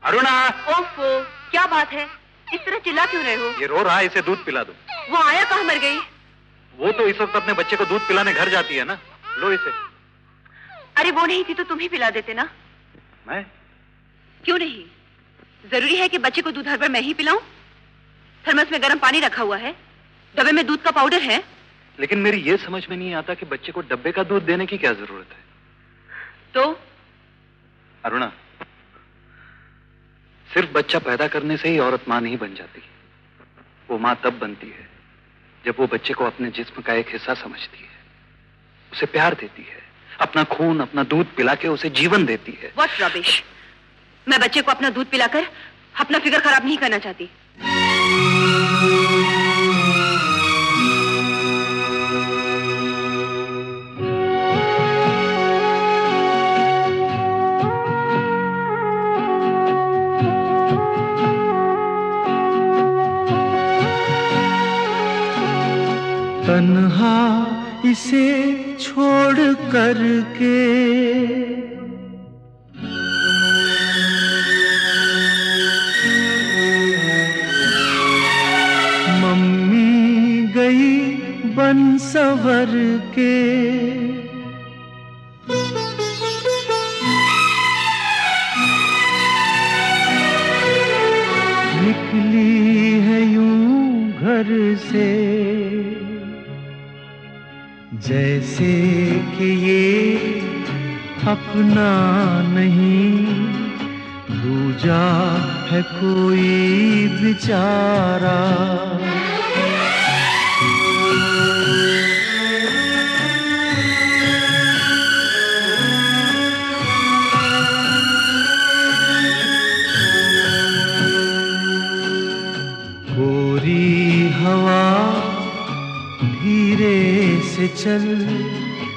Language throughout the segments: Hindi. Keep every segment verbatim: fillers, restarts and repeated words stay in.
अरुणा! ओफो, क्या बात है? इस तरह चिल्ला क्यों रहे हो? ये रो रहा है, इसे दूध पिला दो। वो आया कहाँ मर गई? वो तो इस वक्त अपने बच्चे को दूध पिलाने घर जाती है ना। लो इसे। अरे वो नहीं थी तो तुम ही पिला देते ना। मैं? क्यों नहीं? जरूरी है कि बच्चे को दूध हर बार मैं ही पिलाऊं? थर्मस में गर्म पानी रखा हुआ है, डब्बे में दूध का पाउडर है। लेकिन मेरी ये समझ में नहीं आता कि बच्चे को डब्बे का दूध देने की क्या जरूरत है। तो अरुणा, सिर्फ बच्चा पैदा करने से ही औरत मां नहीं बन जाती। वो मां तब बनती है जब वो बच्चे को अपने जिस्म का एक हिस्सा समझती है, उसे प्यार देती है, अपना खून, अपना दूध पिला के उसे जीवन देती है। What rubbish! मैं बच्चे को अपना दूध पिलाकर अपना फिगर खराब नहीं करना चाहती। तन्हा इसे छोड़ कर के मम्मी गई बन संवर के। निकली है यूं घर से जैसे कि ये अपना नहीं, दूजा है कोई बेचारा। गोरी हवा धीरे से चल,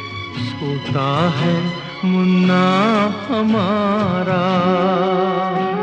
सोता है मुन्ना हमारा।